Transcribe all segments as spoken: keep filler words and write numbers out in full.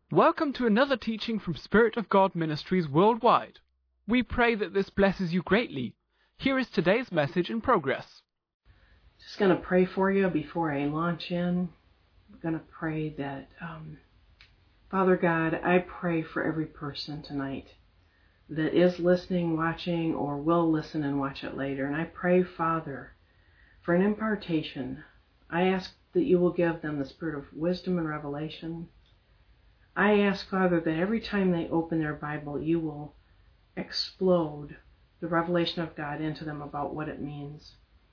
Welcome to another teaching from Spirit of God Ministries worldwide. We pray that this blesses you greatly. Here is today's message in progress. Just going to pray for you before I launch in. I'm going to pray that, um, Father God, I pray for every person tonight that is listening, watching, or will listen and watch it later. And I pray, Father, for an impartation. I ask that you will give them the spirit of wisdom and revelation. I ask, Father, that every time they open their Bible, you will explode the revelation of God into them about what it means.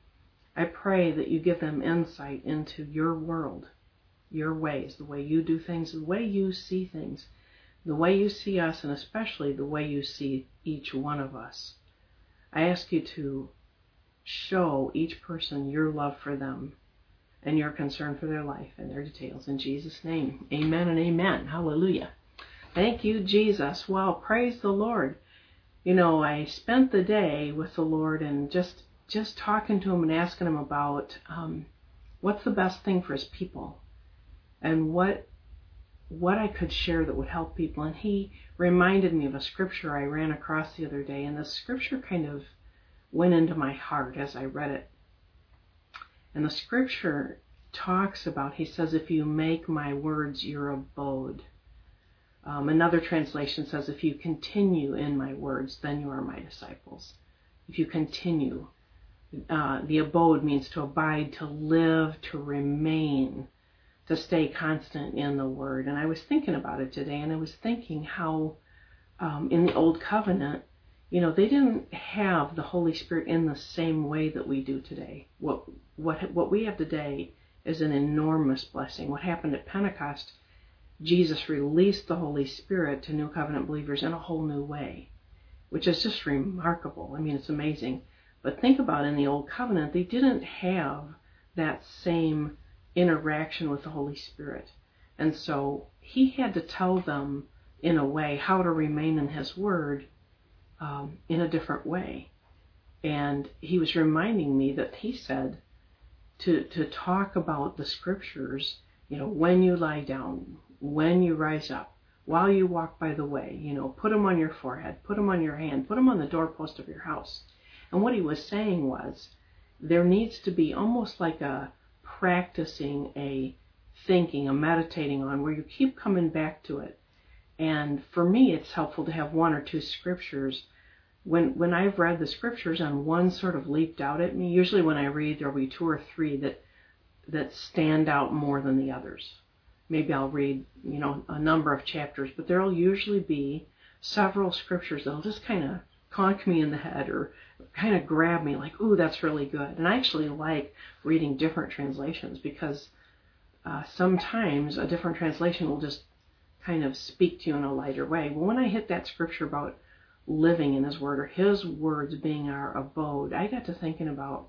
I pray that you give them insight into your world, your ways, the way you do things, the way you see things, the way you see us, and especially the way you see each one of us. I ask you to show each person your love for them and your concern for their life and their details. In Jesus' name, amen and amen. Hallelujah. Thank you, Jesus. Well, praise the Lord. You know, I spent the day with the Lord and just just talking to him and asking him about um, what's the best thing for his people and what what I could share that would help people. And he reminded me of a scripture I ran across the other day, and the scripture kind of went into my heart as I read it. And the scripture talks about, he says, if you make my words your abode. Um, another translation says, if you continue in my words, then you are my disciples. If you continue. Uh, the abode means to abide, to live, to remain, to stay constant in the word. And I was thinking about it today, and I was thinking how um, in the Old Covenant, you know, they didn't have the Holy Spirit in the same way that we do today. What what what we have today is an enormous blessing. What happened at Pentecost, Jesus released the Holy Spirit to New Covenant believers in a whole new way, which is just remarkable. I mean, it's amazing. But think about in the Old Covenant, they didn't have that same interaction with the Holy Spirit. And so he had to tell them, in a way, how to remain in his word um, in a different way. And he was reminding me that he said to, to talk about the scriptures, you know, when you lie down, when you rise up, while you walk by the way, you know, put them on your forehead, put them on your hand, put them on the doorpost of your house. And what he was saying was, there needs to be almost like a practicing, a thinking, a meditating on, where you keep coming back to it. And for me, it's helpful to have one or two scriptures. When when I've read the scriptures and one sort of leaped out at me, usually when I read, there'll be two or three that that stand out more than the others. Maybe I'll read, you know, a number of chapters, but there'll usually be several scriptures that'll just kind of conk me in the head or kind of grab me like, ooh, that's really good. And I actually like reading different translations because uh, sometimes a different translation will just kind of speak to you in a lighter way. Well, when I hit that scripture about living in his word, or his words being our abode, I got to thinking about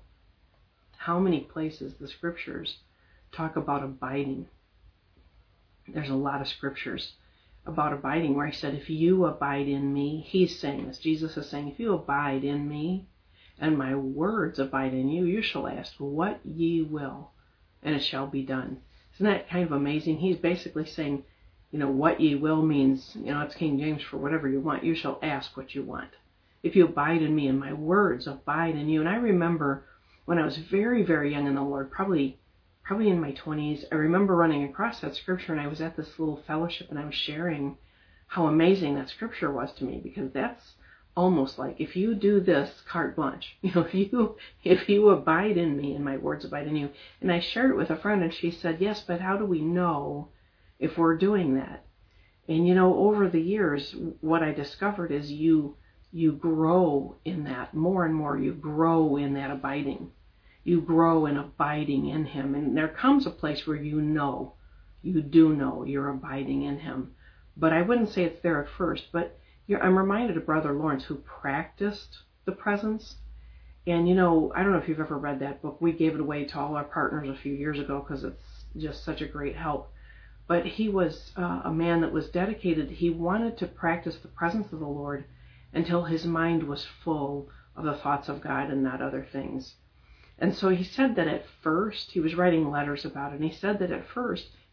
how many places the scriptures talk about abiding. There's a lot of scriptures about abiding where he said, if you abide in me, he's saying this, Jesus is saying, if you abide in me and my words abide in you, you shall ask what ye will, and it shall be done. Isn't that kind of amazing? He's basically saying, you know, what ye will means, you know, it's King James for whatever you want. You shall ask what you want. If you abide in me and my words abide in you. And I remember when I was very, very young in the Lord, probably probably in my twenties, I remember running across that scripture, and I was at this little fellowship and I was sharing how amazing that scripture was to me, because that's almost like, if you do this, carte blanche, you know, if you if you abide in me and my words abide in you. And I shared it with a friend, and she said, yes, but how do we know if we're doing that? And you know, over the years, what I discovered is you you grow in that more and more. You grow in that abiding. You grow in abiding in him. And there comes a place where you know, you do know you're abiding in him. But I wouldn't say it's there at first. But you're, I'm reminded of Brother Lawrence, who practiced the presence. And you know, I don't know if you've ever read that book. We gave it away to all our partners a few years ago because it's just such a great help. But he was uh, a man that was dedicated. He wanted to practice the presence of the Lord until his mind was full of the thoughts of God and not other things. And so he said that at first, he was writing letters about it, and he said that at first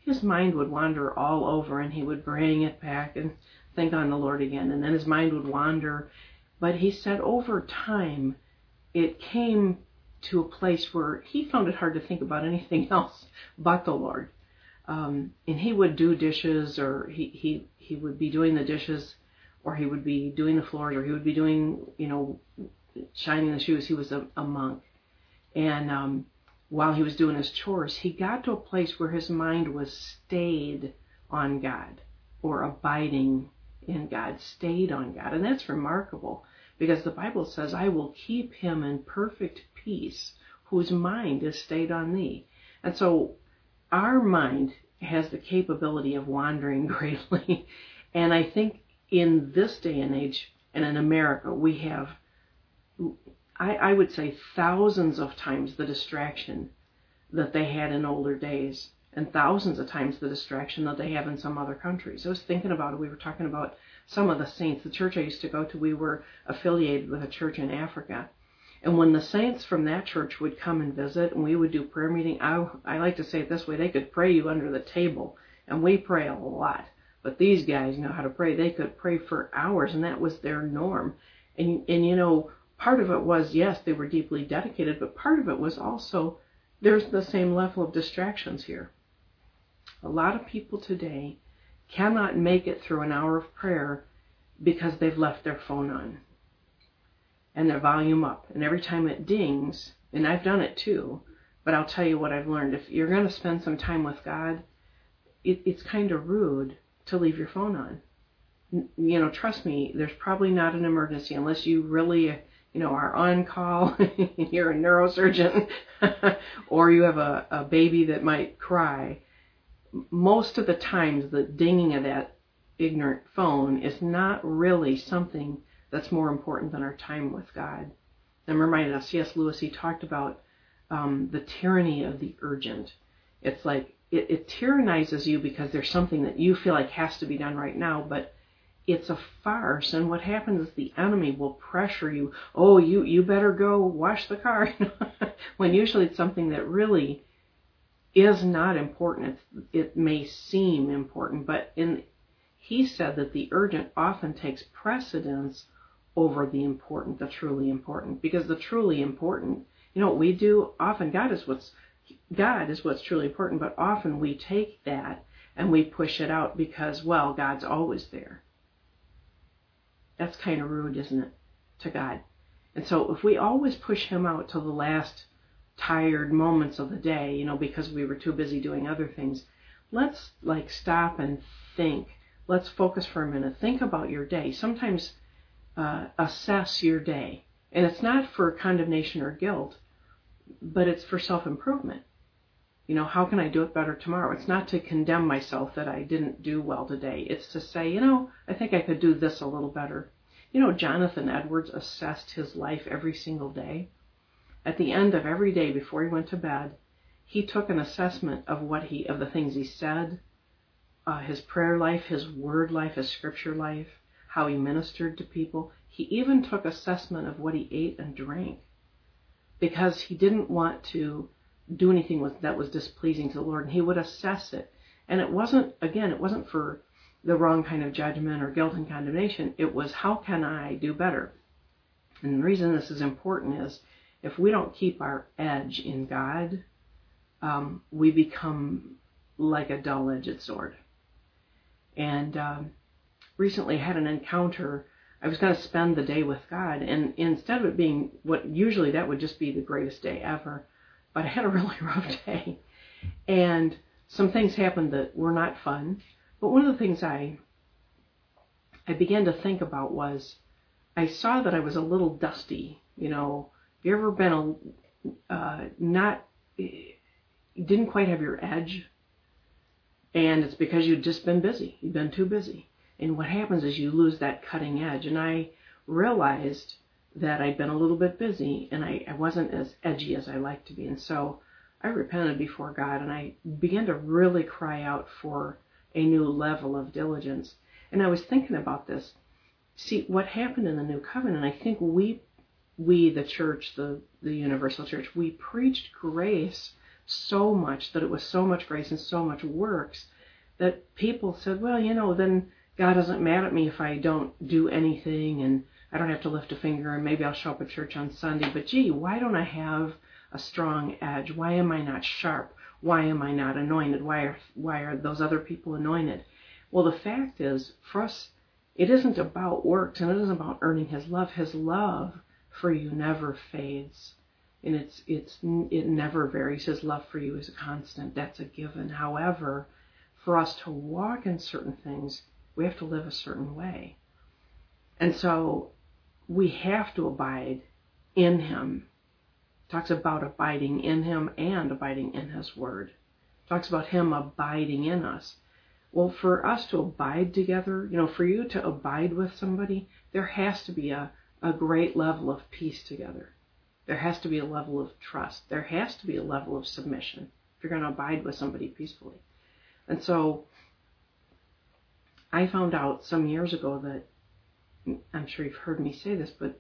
his mind would wander all over, and he would bring it back and think on the Lord again, and then his mind would wander. But he said over time, it came to a place where he found it hard to think about anything else but the Lord. Um, and he would do dishes, or he, he, he would be doing the dishes, or he would be doing the floors, or he would be doing, you know, shining the shoes. He was a, a monk. And um, while he was doing his chores, he got to a place where his mind was stayed on God, or abiding in God, stayed on God. And that's remarkable, because the Bible says, I will keep him in perfect peace, whose mind is stayed on thee. And so our mind has the capability of wandering greatly. And I think in this day and age, and in America, we have, I, I would say, thousands of times the distraction that they had in older days, and thousands of times the distraction that they have in some other countries. I was thinking about it. We were talking about some of the saints. The church I used to go to, we were affiliated with a church in Africa. And when the saints from that church would come and visit, and we would do prayer meeting, I, I like to say it this way, they could pray you under the table. And we pray a lot. But these guys know how to pray. They could pray for hours, and that was their norm. And, and you know, part of it was, yes, they were deeply dedicated, but part of it was also, there's the same level of distractions here. A lot of people today cannot make it through an hour of prayer because they've left their phone on and their volume up. And every time it dings, and I've done it too, but I'll tell you what I've learned. If you're going to spend some time with God, it, it's kind of rude to leave your phone on. You know, trust me, there's probably not an emergency unless you really, you know, are on call, you're a neurosurgeon, or you have a, a baby that might cry. Most of the times, the dinging of that ignorant phone is not really something that's more important than our time with God. I'm reminded of C S Lewis. He talked about um, the tyranny of the urgent. It's like it, it tyrannizes you because there's something that you feel like has to be done right now, but it's a farce. And what happens is the enemy will pressure you. Oh, you, you better go wash the car. When usually it's something that really is not important. It's, it may seem important, but in he said that the urgent often takes precedence over the important, the truly important, because the truly important, you know what we do? Often God is what's God is what's truly important, but often we take that and we push it out because, well, God's always there. That's kind of rude, isn't it, to God? And so if we always push him out to the last tired moments of the day, you know, because we were too busy doing other things, let's like stop and think. Let's focus for a minute. Think about your day. Sometimes uh, assess your day. And it's not for condemnation or guilt, but it's for self-improvement. You know, how can I do it better tomorrow? It's not to condemn myself that I didn't do well today. It's to say, you know, I think I could do this a little better. You know, Jonathan Edwards assessed his life every single day. At the end of every day before he went to bed, he took an assessment of what he, of the things he said, uh, his prayer life, his word life, his scripture life, how he ministered to people. He even took assessment of what he ate and drank because he didn't want to do anything with, that was displeasing to the Lord, and he would assess it. And it wasn't, again, it wasn't for the wrong kind of judgment or guilt and condemnation. It was, how can I do better? And the reason this is important is if we don't keep our edge in God, um, we become like a dull-edged sword. And um, recently I had an encounter. I was going to spend the day with God, and instead of it being what usually that would just be the greatest day ever, but I had a really rough day. And some things happened that were not fun. But one of the things I I began to think about was I saw that I was a little dusty. You know, have you ever been a, uh, not, you didn't quite have your edge? And it's because you'd just been busy. You'd been too busy. And what happens is you lose that cutting edge. And I realized that I'd been a little bit busy and I, I wasn't as edgy as I liked to be. And so I repented before God and I began to really cry out for a new level of diligence. And I was thinking about this. See, what happened in the New Covenant, I think we, we the church, the, the universal church, we preached grace so much, that it was so much grace and so much works, that people said, well, you know, then God isn't mad at me if I don't do anything, and I don't have to lift a finger, and maybe I'll show up at church on Sunday. But gee, why don't I have a strong edge? Why am I not sharp? Why am I not anointed? Why are, why are those other people anointed? Well, the fact is, for us, it isn't about works, and it isn't about earning His love. His love for you never fades, and it's it's it never varies. His love for you is a constant. That's a given. However, for us to walk in certain things, we have to live a certain way. And so we have to abide in Him. It talks about abiding in Him and abiding in His Word. It talks about Him abiding in us. Well, for us to abide together, you know, for you to abide with somebody, there has to be a, a great level of peace together. There has to be a level of trust. There has to be a level of submission if you're going to abide with somebody peacefully. And so I found out some years ago that, I'm sure you've heard me say this, but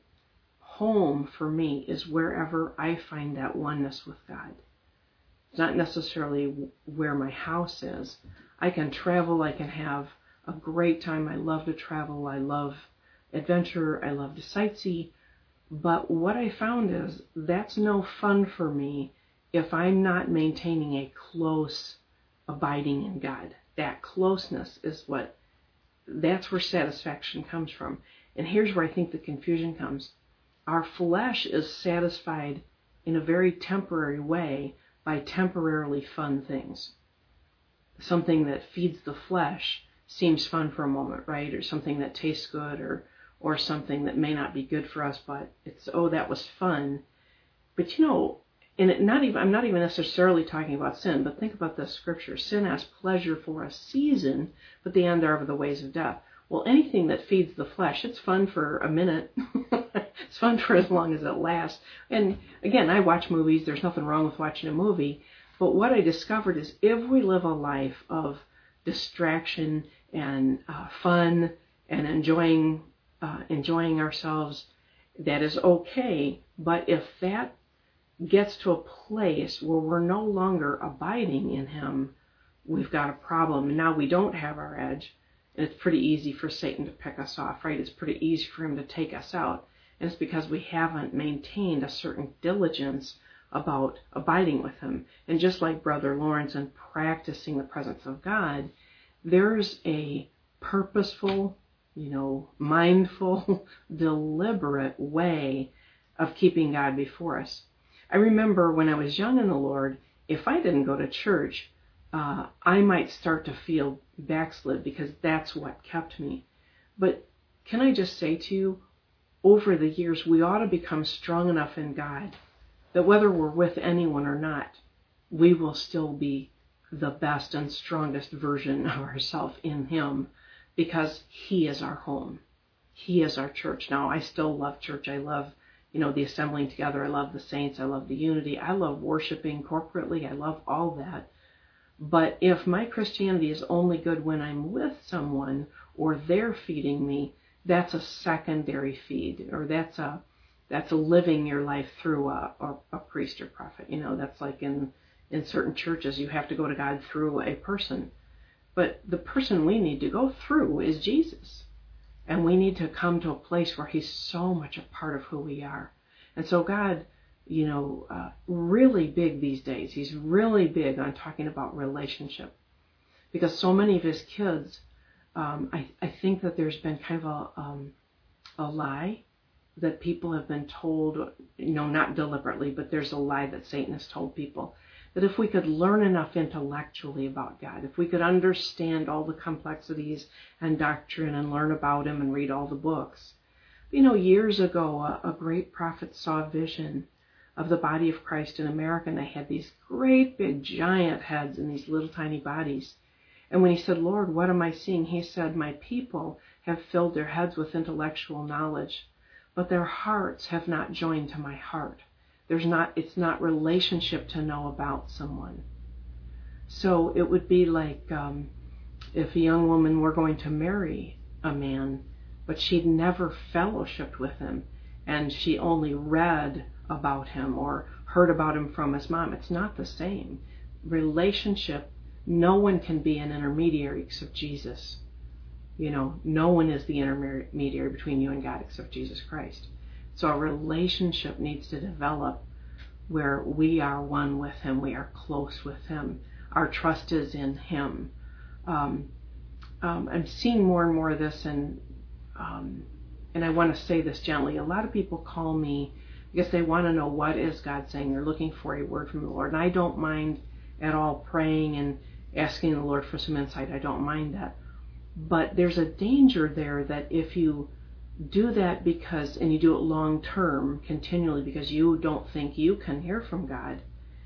home for me is wherever I find that oneness with God. It's not necessarily where my house is. I can travel, I can have a great time. I love to travel, I love adventure, I love to sightsee. But what I found is that's no fun for me if I'm not maintaining a close abiding in God. That closeness is what, that's where satisfaction comes from. And here's where I think the confusion comes. Our flesh is satisfied in a very temporary way by temporarily fun things. Something that feeds the flesh seems fun for a moment, right? Or something that tastes good, or or something that may not be good for us, but it's, oh, that was fun. But you know, and it not even I'm not even necessarily talking about sin, but think about the scripture. Sin has pleasure for a season, but the end thereof are the ways of death. Well, anything that feeds the flesh, it's fun for a minute. It's fun for as long as it lasts. And again, I watch movies. There's nothing wrong with watching a movie. But what I discovered is if we live a life of distraction and uh, fun and enjoying uh, enjoying ourselves, that is okay. But if that gets to a place where we're no longer abiding in Him, we've got a problem. And now we don't have our edge. And it's pretty easy for Satan to pick us off, right? It's pretty easy for him to take us out. And it's because we haven't maintained a certain diligence about abiding with Him. And just like Brother Lawrence and practicing the presence of God, there's a purposeful, you know, mindful, deliberate way of keeping God before us. I remember when I was young in the Lord, if I didn't go to church, uh, I might start to feel backslid because that's what kept me. But can I just say to you, over the years, we ought to become strong enough in God that whether we're with anyone or not, we will still be the best and strongest version of ourselves in Him, because He is our home. He is our church. Now, I still love church. I love, you know, the assembling together. I love the saints. I love the unity. I love worshiping corporately. I love all that. But if my Christianity is only good when I'm with someone or they're feeding me, that's a secondary feed, or that's a that's a living your life through a, a, a priest or prophet. You know, that's like in, in certain churches, you have to go to God through a person. But the person we need to go through is Jesus. And we need to come to a place where He's so much a part of who we are. And so God, you know, uh, really big these days. He's really big on talking about relationship. Because so many of His kids, um, I, I think that there's been kind of a, um, a lie that people have been told, you know, not deliberately, but there's a lie that Satan has told people, that if we could learn enough intellectually about God, if we could understand all the complexities and doctrine and learn about Him and read all the books. You know, years ago, a, a great prophet saw a vision of the body of Christ in America, and they had these great big giant heads and these little tiny bodies. And when he said, Lord, what am I seeing? He said, my people have filled their heads with intellectual knowledge, but their hearts have not joined to my heart. There's not, it's not relationship to know about someone. So it would be like um, if a young woman were going to marry a man, but she'd never fellowshiped with him, and she only read about him, or heard about him from his mom. It's not the same. Relationship, no one can be an intermediary except Jesus. You know, no one is the intermediary between you and God except Jesus Christ. So a relationship needs to develop where we are one with him, we are close with him, our trust is in him. Um, um, I'm seeing more and more of this, and um, and I want to say this gently. A lot of people call me because they want to know what is God saying. They're looking for a word from the Lord, and I don't mind at all praying and asking the Lord for some insight. I don't mind that. But there's a danger there that if you do that because, and you do it long term, continually, because you don't think you can hear from God,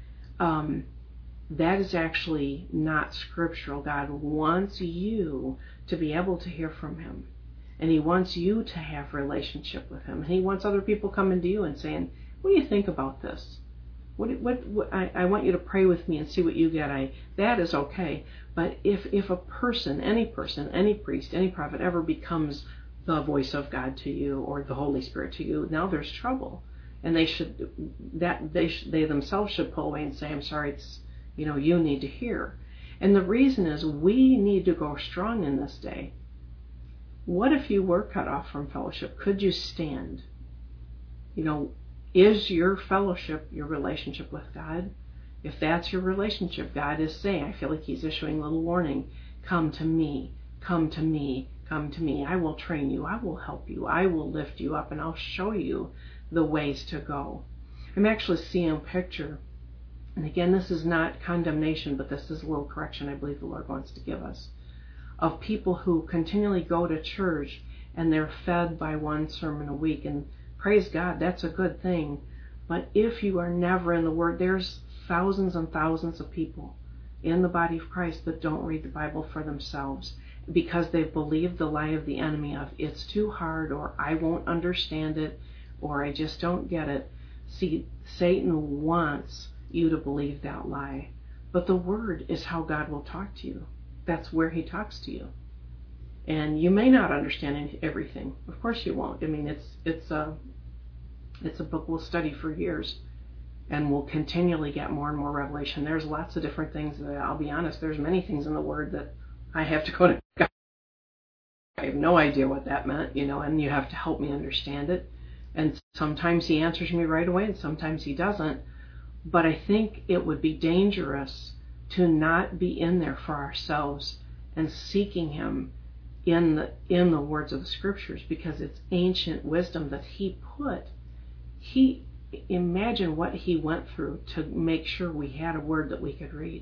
um, that is actually not scriptural. God wants you to be able to hear from him. And he wants you to have a relationship with him. And he wants other people coming to you and saying, what do you think about this? What, what, what I, I want you to pray with me and see what you get. I, that is okay. But if, if a person, any person, any priest, any prophet ever becomes the voice of God to you or the Holy Spirit to you, now there's trouble. And they should, that they, sh- they themselves should pull away and say, I'm sorry, it's, you know, you need to hear. And the reason is we need to go strong in this day. What if you were cut off from fellowship? Could you stand? You know, is your fellowship your relationship with God? If that's your relationship, God is saying, I feel like he's issuing a little warning, come to me, come to me, come to me. I will train you, I will help you, I will lift you up, and I'll show you the ways to go. I'm actually seeing a picture, and again, this is not condemnation, but this is a little correction I believe the Lord wants to give us, of people who continually go to church and they're fed by one sermon a week, and praise God, that's a good thing. But if you are never in the Word, there's thousands and thousands of people in the body of Christ that don't read the Bible for themselves because they've believed the lie of the enemy of it's too hard, or I won't understand it, or I just don't get it. See, Satan wants you to believe that lie. But the Word is how God will talk to you. That's where he talks to you. And you may not understand everything. Of course you won't. I mean, it's it's a, it's a book we'll study for years. And we'll continually get more and more revelation. There's lots of different things that, I'll be honest, there's many things in the Word that I have to go to God. I have no idea what that meant, you know, and you have to help me understand it. And sometimes he answers me right away, and sometimes he doesn't. But I think it would be dangerous to not be in there for ourselves and seeking him in the in the words of the scriptures, because it's ancient wisdom that he put. He imagine what he went through to make sure we had a word that we could read.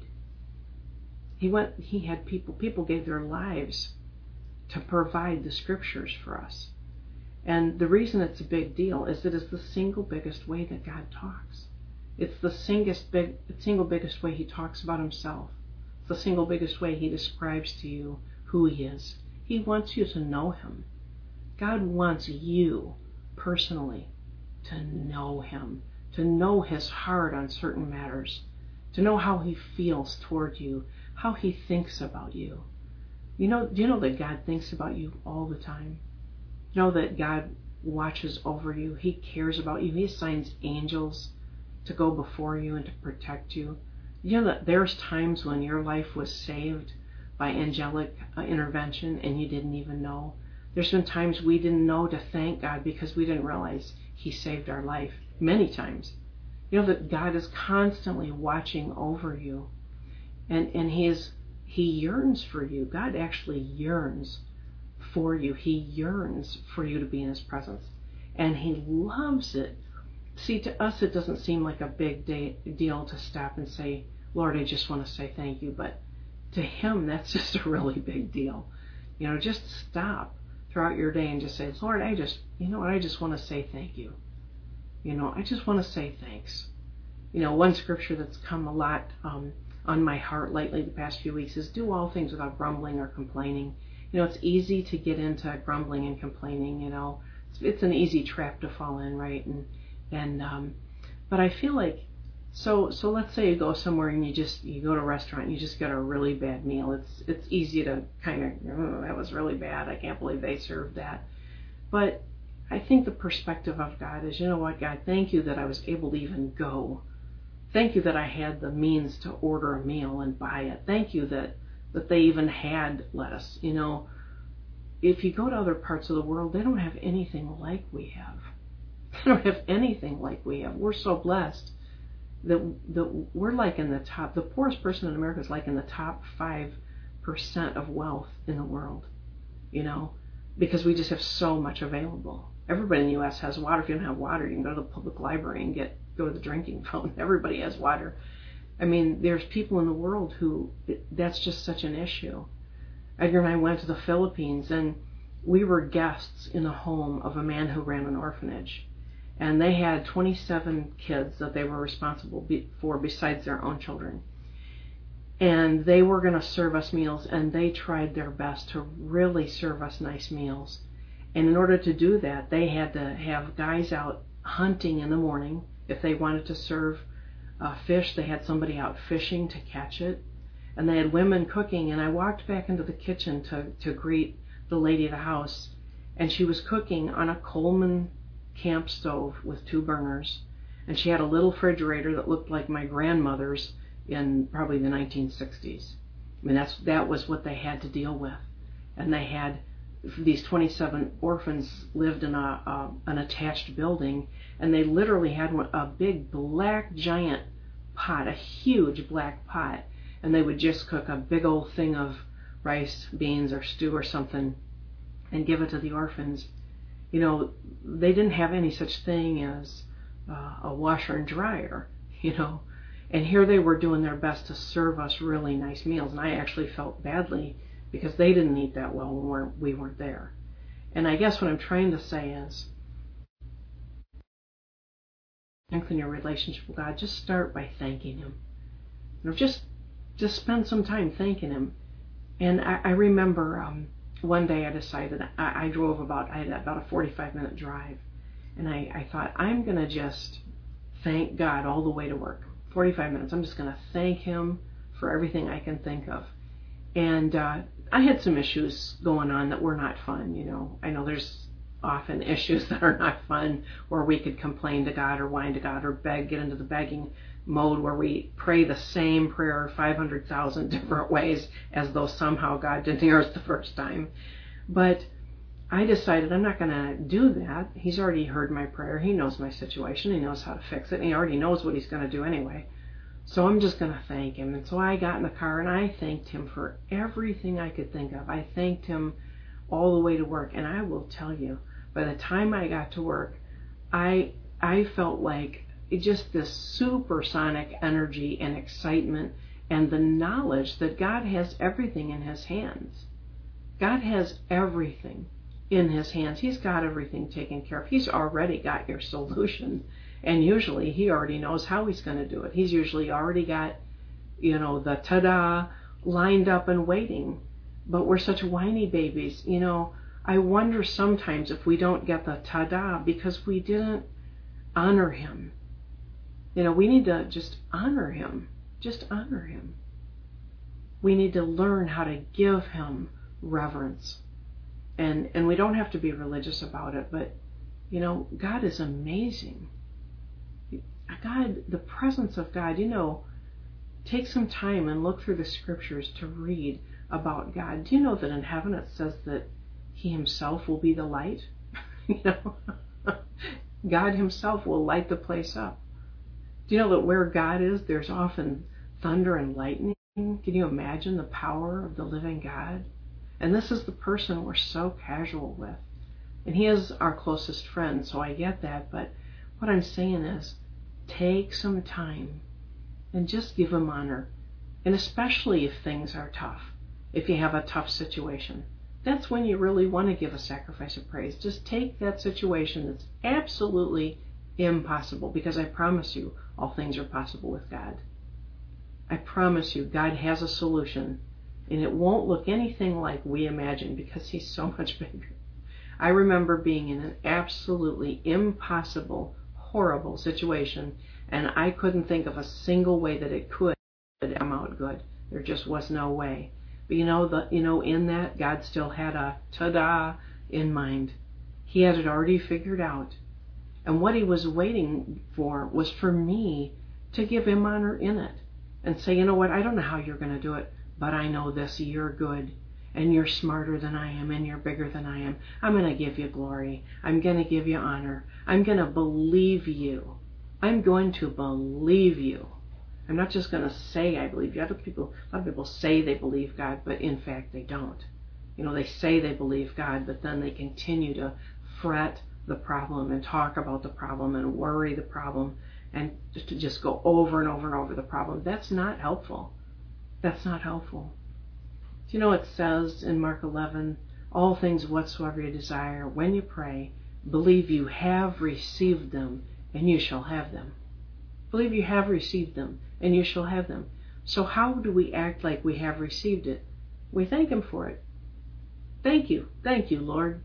He went he had people people gave their lives to provide the scriptures for us. And the reason it's a big deal is that it's the single biggest way that God talks. It's the single, big, single biggest way he talks about himself. It's the single biggest way he describes to you who he is. He wants you to know him. God wants you personally to know him, to know his heart on certain matters, to know how he feels toward you, how he thinks about you. You know, do you know that God thinks about you all the time? You know that God watches over you. He cares about you. He assigns angels to go before you and to protect you. You know that there's times when your life was saved by angelic uh, intervention and you didn't even know. There's been times we didn't know to thank God because we didn't realize he saved our life. Many times. You know that God is constantly watching over you. And, and he is, he yearns for you. God actually yearns for you. He yearns for you to be in his presence. And he loves it. See, to us it doesn't seem like a big day, deal to stop and say, Lord, I just want to say thank you. But to him, that's just a really big deal. You know, just stop throughout your day and just say, Lord, I just, you know what, I just want to say thank you. You know, I just want to say thanks. You know, one scripture that's come a lot um, on my heart lately the past few weeks is do all things without grumbling or complaining. You know, it's easy to get into grumbling and complaining, you know. It's, it's an easy trap to fall in, right? And And, um, but I feel like, so, so let's say you go somewhere and you just, you go to a restaurant and you just get a really bad meal. It's, it's easy to kind of, oh, that was really bad. I can't believe they served that. But I think the perspective of God is, you know what, God, thank you that I was able to even go Thank you that I had the means to order a meal and buy it. Thank you that, that they even had lettuce. You know, if you go to other parts of the world, they don't have anything like we have. They don't have anything like we have. We're so blessed that, that we're like in the top, the poorest person in America is like in the top five percent of wealth in the world, you know, because we just have so much available. Everybody in the U S has water. If you don't have water, you can go to the public library and get go to the drinking fountain. Everybody has water. I mean, there's people in the world who, that's just such an issue. Edgar and I went to the Philippines, and we were guests in the home of a man who ran an orphanage. And they had twenty-seven kids that they were responsible for besides their own children. And they were going to serve us meals, and they tried their best to really serve us nice meals. And in order to do that, they had to have guys out hunting in the morning. If they wanted to serve uh, fish, they had somebody out fishing to catch it. And they had women cooking. And I walked back into the kitchen to, to greet the lady of the house. And she was cooking on a Coleman camp stove with two burners. And she had a little refrigerator that looked like my grandmother's in probably the nineteen sixties. I mean, that's that was what they had to deal with. And they had these twenty-seven orphans lived in a, a an attached building, and they literally had one, a big black giant pot, a huge black pot, and they would just cook a big old thing of rice, beans, or stew or something and give it to the orphans. You know, they didn't have any such thing as uh, a washer and dryer, you know. And here they were doing their best to serve us really nice meals. And I actually felt badly because they didn't eat that well when we're, we weren't there. And I guess what I'm trying to say is, strengthen your relationship with God. Just start by thanking Him. You know, just, just spend some time thanking Him. And I, I remember um, one day I decided, I, I drove about, I had about a forty-five minute drive. And I, I thought, I'm going to just thank God all the way to work. forty-five minutes. I'm just going to thank Him for everything I can think of. And uh, I had some issues going on that were not fun, you know. I know there's often issues that are not fun where we could complain to God or whine to God or beg, get into the begging mode where we pray the same prayer five hundred thousand different ways as though somehow God didn't hear us the first time. But I decided I'm not going to do that. He's already heard my prayer. He knows my situation. He knows how to fix it. And he already knows what He's going to do anyway. So I'm just going to thank Him. And so I got in the car and I thanked Him for everything I could think of. I thanked Him all the way to work. And I will tell you, by the time I got to work, I I felt like just this supersonic energy and excitement and the knowledge that God has everything in His hands. God has everything in His hands. He's got everything taken care of. He's already got your solution. And usually He already knows how He's going to do it. He's usually already got, you know, the ta-da lined up and waiting. But we're such whiny babies. You know, I wonder sometimes if we don't get the ta-da because we didn't honor Him. You know, we need to just honor Him. Just honor Him. We need to learn how to give Him reverence. And and we don't have to be religious about it, but, you know, God is amazing. God, the presence of God, you know, take some time and look through the scriptures to read about God. Do you know that in heaven it says that He Himself will be the light? You know, God Himself will light the place up. Do you know that where God is, there's often thunder and lightning? Can you imagine the power of the living God? And this is the person we're so casual with. And He is our closest friend, so I get that. But what I'm saying is, take some time and just give Him honor. And especially if things are tough, if you have a tough situation, that's when you really want to give a sacrifice of praise. Just take that situation that's absolutely impossible, because I promise you, all things are possible with God. I promise you, God has a solution, and it won't look anything like we imagine because He's so much bigger. I remember being in an absolutely impossible, horrible situation, and I couldn't think of a single way that it could come out good. There just was no way. But you know, the you know, in that, God still had a ta-da in mind. He had it already figured out. And what He was waiting for was for me to give him honor in it and say, you know what, I don't know how you're going to do it, but I know this, you're good and you're smarter than I am and you're bigger than I am. I'm going to give you glory. I'm going to give you honor. I'm going to believe you. I'm going to believe you. I'm not just going to say I believe you. Other people, a lot of people say they believe God, but in fact they don't. You know, they say they believe God, but then they continue to fret the problem and talk about the problem and worry the problem and just to just go over and over and over the problem. That's not helpful. That's not helpful. You know, it says in Mark eleven, all things whatsoever you desire, when you pray, believe you have received them, and you shall have them. Believe you have received them, and you shall have them. So how do we act like we have received it? We thank him for it. Thank you. Thank you, Lord.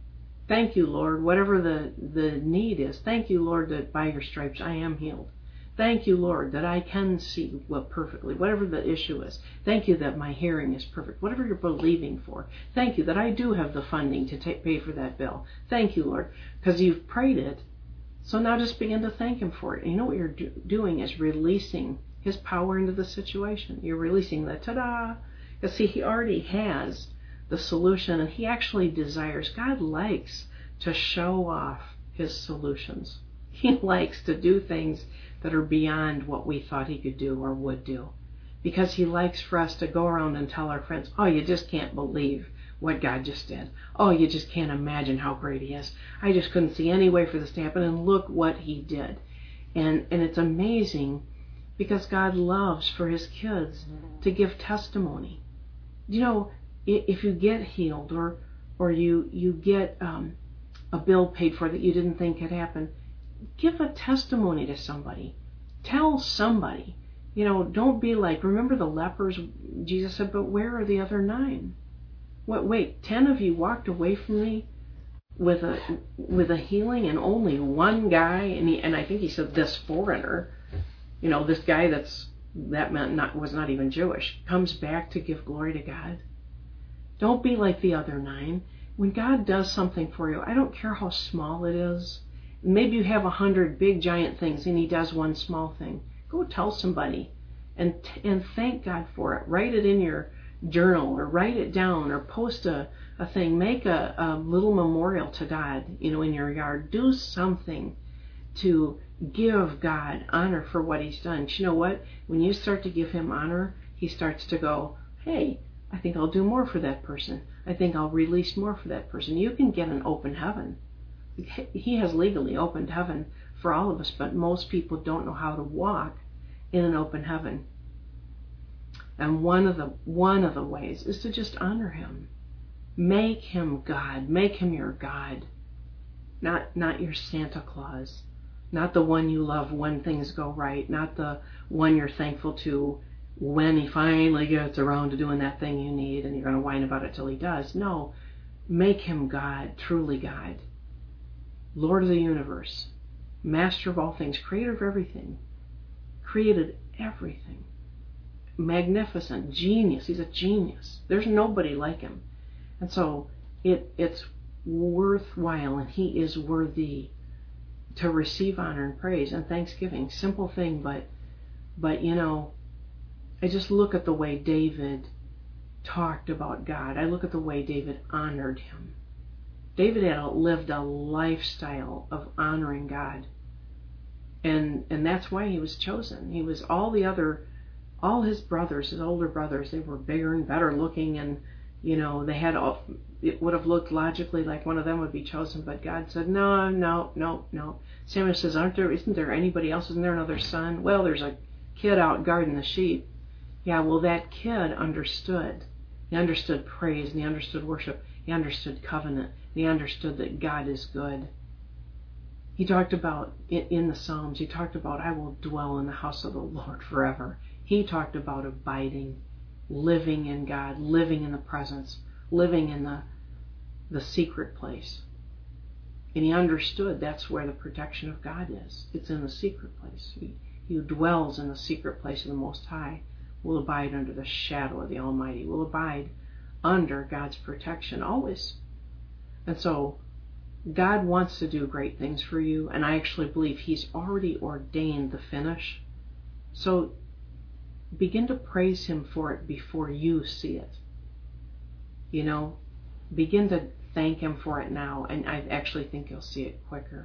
Thank you, Lord. Whatever the, the need is, thank you, Lord, that by your stripes I am healed. Thank you, Lord, that I can see well perfectly, whatever the issue is. Thank you that my hearing is perfect, whatever you're believing for. Thank you that I do have the funding to take, pay for that bill. Thank you, Lord, because you've prayed it. So now just begin to thank him for it. And you know what you're do, doing is releasing his power into the situation. You're releasing the ta-da. Because see, he already has the solution, and he actually desires, God likes to show off his solutions. He likes to do things that are beyond what we thought he could do or would do. Because he likes for us to go around and tell our friends, oh, you just can't believe what God just did. Oh, you just can't imagine how great he is. I just couldn't see any way for this to happen, and look what he did. And and it's amazing because God loves for his kids to give testimony. You know, if you get healed or or you, you get um, a bill paid for that you didn't think could happen, give a testimony to somebody. Tell somebody. You know, don't be like, remember the lepers? Jesus said, but where are the other nine? What? Wait, ten of you walked away from me with a with a healing, and only one guy, and he, and I think he said this foreigner, you know, this guy that's that meant not was not even Jewish, comes back to give glory to God. Don't be like the other nine. When God does something for you, I don't care how small it is. Maybe you have a hundred big giant things, and he does one small thing. Go tell somebody, and and thank God for it. Write it in your journal, or write it down, or post a, a thing. Make a, a little memorial to God, you know, in your yard. Do something to give God honor for what he's done. You know what? When you start to give him honor, he starts to go, hey, I think I'll do more for that person. I think I'll release more for that person. You can get an open heaven. He has legally opened heaven for all of us, but most people don't know how to walk in an open heaven. And one of the one of the ways is to just honor him. Make him God. Make him your God. Not not your Santa Claus. Not the one you love when things go right. Not the one you're thankful to when he finally gets around to doing that thing you need and you're going to whine about it till he does. No. Make him God. Truly God. Lord of the universe. Master of all things. Creator of everything. Created everything. Magnificent. Genius. He's a genius. There's nobody like him. And so it it's worthwhile, and he is worthy to receive honor and praise and thanksgiving. Simple thing, but but you know, I just look at the way David talked about God. I look at the way David honored him. David had lived a lifestyle of honoring God. And and that's why he was chosen. He was all the other, all his brothers, his older brothers, they were bigger and better looking, and, you know, they had all, it would have looked logically like one of them would be chosen, but God said, no, no, no, no. Samuel says, aren't there, isn't there anybody else? Isn't there another son? Well, there's a kid out guarding the sheep. Yeah, well, that kid understood. He understood praise, and he understood worship. He understood covenant. And he understood that God is good. He talked about, in the Psalms, he talked about, I will dwell in the house of the Lord forever. He talked about abiding, living in God, living in the presence, living in the, the secret place. And he understood that's where the protection of God is. It's in the secret place. He, he who dwells in the secret place of the Most High will abide under the shadow of the Almighty, will abide under God's protection always. And so God wants to do great things for you, and I actually believe he's already ordained the finish. So begin to praise him for it before you see it. You know, begin to thank him for it now, and I actually think you'll see it quicker.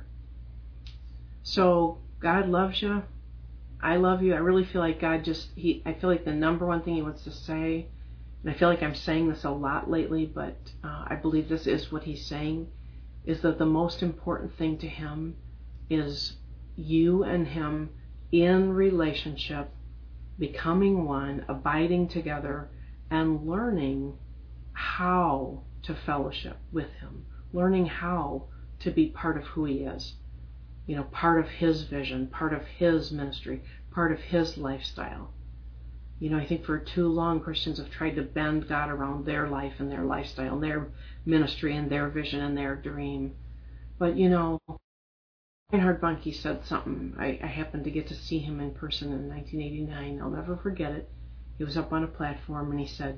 So God loves you. I love you. I really feel like God just, he, I feel like the number one thing he wants to say, and I feel like I'm saying this a lot lately, but uh, I believe this is what he's saying, is that the most important thing to him is you and him in relationship, becoming one, abiding together, and learning how to fellowship with him, learning how to be part of who he is, you know, part of his vision, part of his ministry, part of his lifestyle. You know, I think for too long Christians have tried to bend God around their life and their lifestyle and their ministry and their vision and their dream. But, you know, Reinhard Bonnke said something. I, I happened to get to see him in person in nineteen eighty-nine. I'll never forget it. He was up on a platform and he said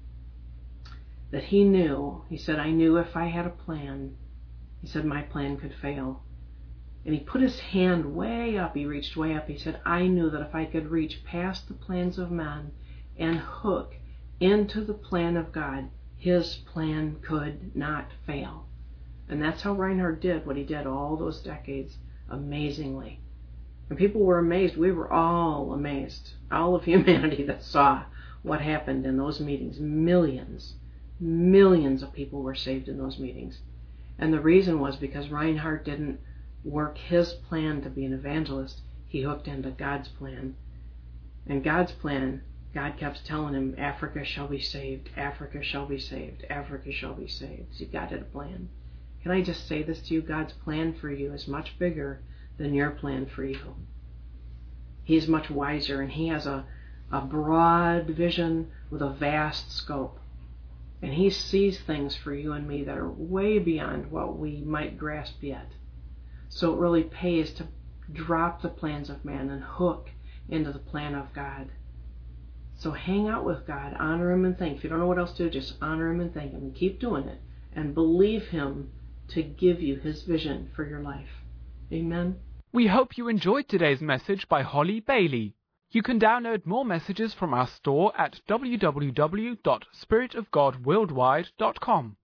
that he knew, he said, I knew if I had a plan, he said, my plan could fail. And he put his hand way up, he reached way up. He said, I knew that if I could reach past the plans of man and hook into the plan of God, his plan could not fail. And that's how Reinhard did what he did all those decades, amazingly. And people were amazed. We were all amazed. All of humanity that saw what happened in those meetings. Millions, millions of people were saved in those meetings. And the reason was because Reinhard didn't work his plan to be an evangelist. He hooked into God's plan. And God's plan, God kept telling him, Africa shall be saved, Africa shall be saved, Africa shall be saved. See, God had a plan. Can I just say this to you? God's plan for you is much bigger than your plan for you. He's much wiser, and he has a, a broad vision with a vast scope. And he sees things for you and me that are way beyond what we might grasp yet. So it really pays to drop the plans of man and hook into the plan of God. So hang out with God, honor him and thank. If you don't know what else to do, just honor him and thank him and keep doing it. And believe him to give you his vision for your life. Amen. We hope you enjoyed today's message by Holly Bailey. You can download more messages from our store at w w w dot spirit of god worldwide dot com.